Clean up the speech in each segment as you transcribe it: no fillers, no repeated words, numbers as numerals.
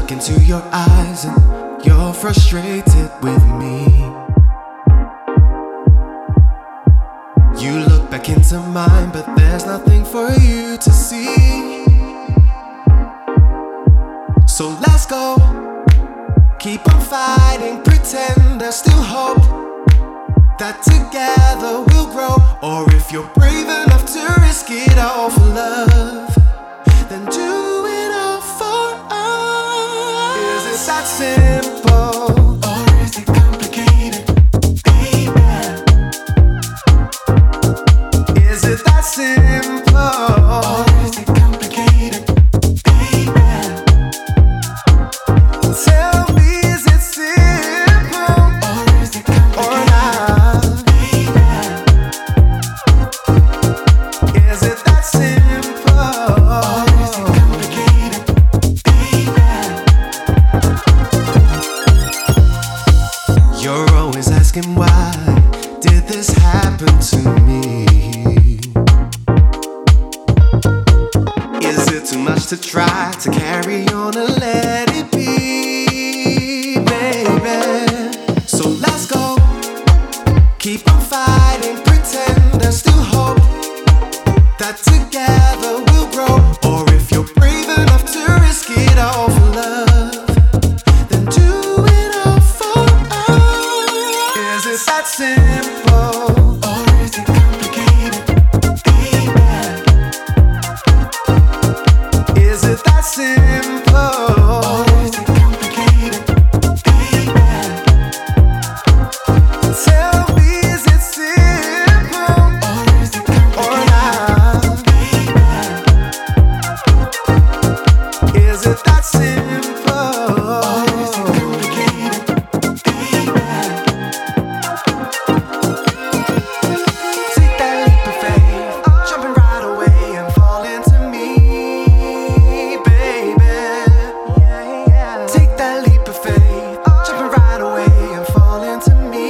look into your eyes and you're frustrated with me. You look back into mine, but there's nothing for you to see. So let's go, keep on fighting, pretend there's still hope that together we'll grow. Or if you're brave enough to risk it all for love, then do it all for us. Is it that simple, or is it complicated, baby? Is it that simple, or is it complicated, baby? Tell me, is it simple, or is it complicated, baby? Is it that simple, or is it complicated, baby? You're always asking why did this happen to me? Is it too much to try to carry on and let it be, baby? So let's go, keep on fighting, pretend there's still hope that together we'll grow. Or if you're brave enough to risk it all for love, then do it all for us. Is it that simple, or is it complicated, baby? Is it that simple, or is it complicated, baby? Tell me, is it simple, or is it complicated, baby? Is it that simple, or is it complicated, baby? Take that leap of faith, jumping right away and fall into me, baby. Take that leap of faith, jumping right away and fall into me.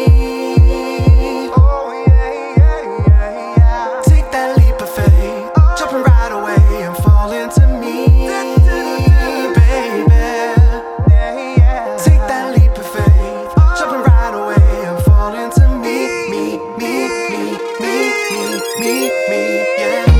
Take that leap of faith, jumping right away and fall into me, baby. Take that leap of faith, jumping right away and fall into me, yeah.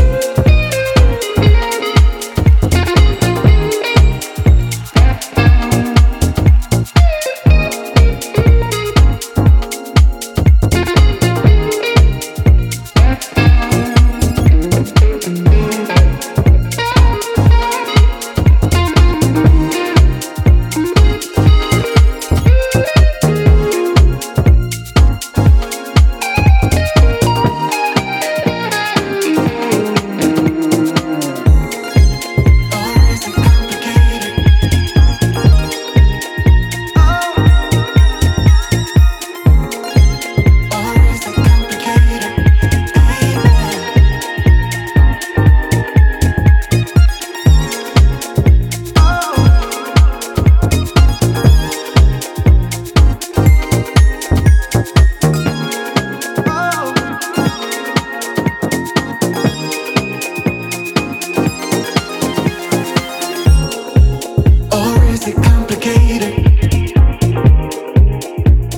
Or is it complicated?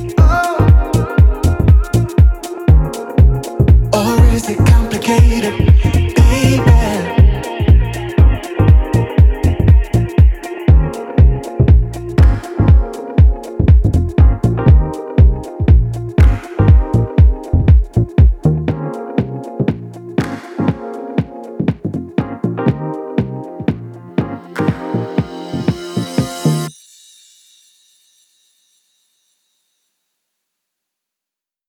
Or is it complicated?